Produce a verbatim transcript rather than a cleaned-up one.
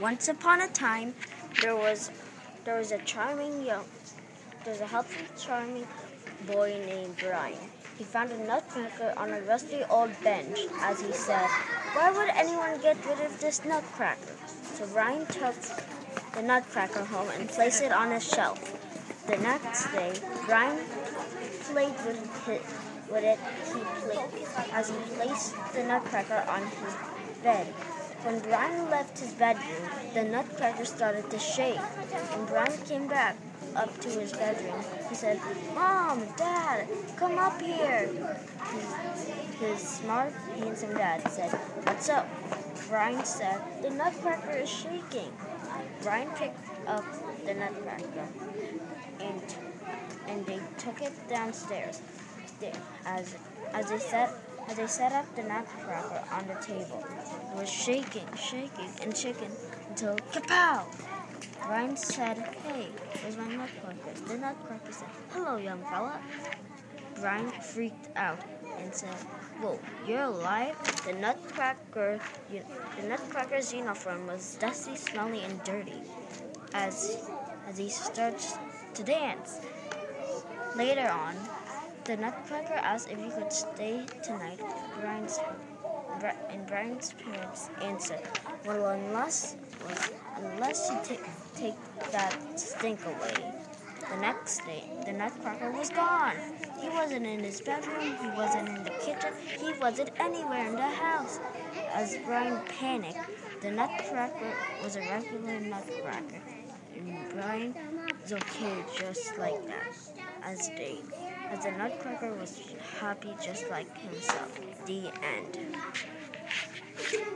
Once upon a time, there was there was a charming young, there was a healthy, charming boy named Brian. He found a nutcracker on a rusty old bench. As he said, "Why would anyone get rid of this nutcracker?" So Brian took the nutcracker home and placed it on a shelf. The next day, Brian played with it. With it, he played as he placed the nutcracker on his bed. When Brian left his bedroom, the nutcracker started to shake. When Brian came back up to his bedroom, he said, "Mom, Dad, come up here." His, his smart, handsome dad said, "What's up?" Brian said, "The nutcracker is shaking." Brian picked up the nutcracker and and they took it downstairs. They, as as they set as they set up the nutcracker on the table, it was shaking, shaking, and shaking until kapow! Brian said, "Hey, where's my nutcracker?" The nutcracker said, "Hello, young fella." Brian freaked out and said, "Whoa, you're alive?" The nutcracker, the nutcracker's uniform was dusty, smelly, and dirty. As as he started to dance. Later on, the nutcracker asked if he could stay tonight. Brian's and Brian's parents answered, "Well, unless well, unless you take take that stink away." The next day, the nutcracker was gone. He wasn't in his bedroom. He wasn't in the kitchen. He wasn't anywhere in the house. As Brian panicked, the nutcracker was a regular nutcracker, and Brian was okay just like that. As they, as the nutcracker was happy just like himself. The end.